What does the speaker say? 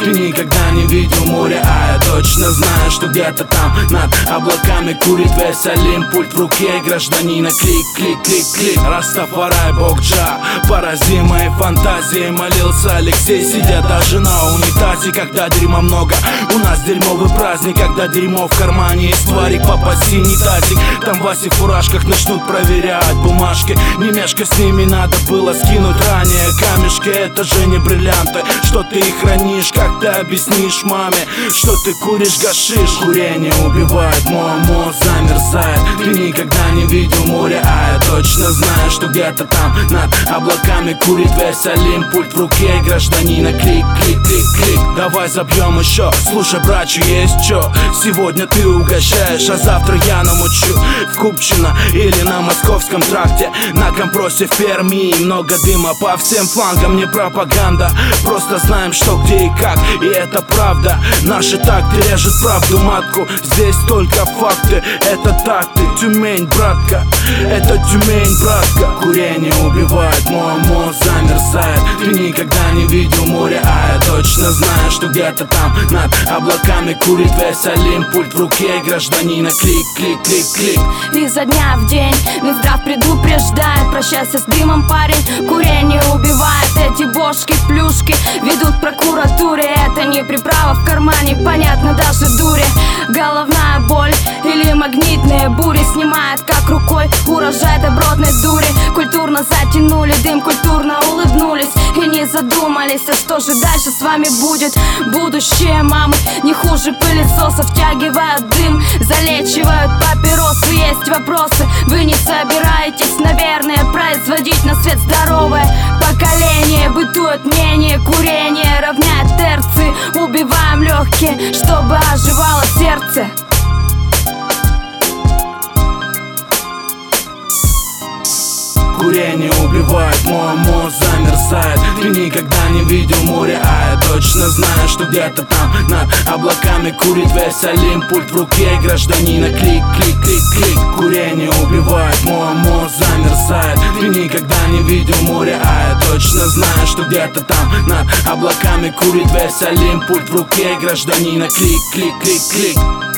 Ты никогда не видел моря, а я точно знаю, что где-то там над облаками курит весь Олимп. Пульт в руке гражданина, клик, клик, клик, клик. Растафарай, бог Джа, порази мои фантазии. Молился Алексей, сидя даже на унитазе. Когда дерьма много, у нас дерьмовый праздник. Когда дерьмо в кармане, есть тварик, папа синий тазик. Там Васи в фуражках начнут проверять бумажки. Не мешка с ними, надо было скинуть ранее. Камешки, это же не бриллианты. Что ты их хранишь, как ты объяснишь маме, что ты куришь гашиш? Курение убивает, мой мозг замерзает. Ты никогда не видел моря, а я точно знаю, что где-то там над облаками курит весь Олимп. Пульт в руке гражданина, клик, клик, клик, клик. Давай забьем еще, слушай, братью, есть чё. Сегодня ты угощаешь, а завтра я намучу. В Купчино или на Московском тракте, на Компросе в Перми. Много дыма по всем флангам, не пропаганда. Просто знаем, что где и как, и это правда. Наши такты режут правду матку. Здесь только факты, это такты. Тюмень, братка, это Тюмень, братка. Курение убивает, мой мозг замерзает. Ты никогда не видел моря, а я точно знаю, что где-то там над облаками курит весь Олимп. Пульт в руке гражданина, клик, клик, клик, клик. Изо дня в день Минздрав предупреждает: прощайся с дымом, парень, курение убивает. Эти бошки, плюшки ведут к прокуратуре. Это не приправа в кармане, понятно даже дуре. Головная боль или магнитные бури снимает как рукой урожай добротной дури. Культурно затянули дым, культурно улыбнулись и не задумались, а что же дальше с вами будет. Будущее мамы не хуже пылесосов, втягивают дым, залечивают папиросы. Есть вопросы, вы не собираетесь, наверное, производить на свет здоровое поколение. Бытует мнение, курение равняет терции. Убиваем легкие, чтобы оживало сердце. Курение убивает, мой мозг замерзает. Ты никогда не видел моря, а я точно знаю, что где-то там над облаками курит весь Олимп. Пульт в руке гражданина, клик, клик, клик, клик. Курение убивает, мой мозг замерзает. Ты никогда не видел моря, а я точно знаю, что где-то там над облаками курит весь Олимп. Пульт в руке гражданина, клик, клик, клик, клик.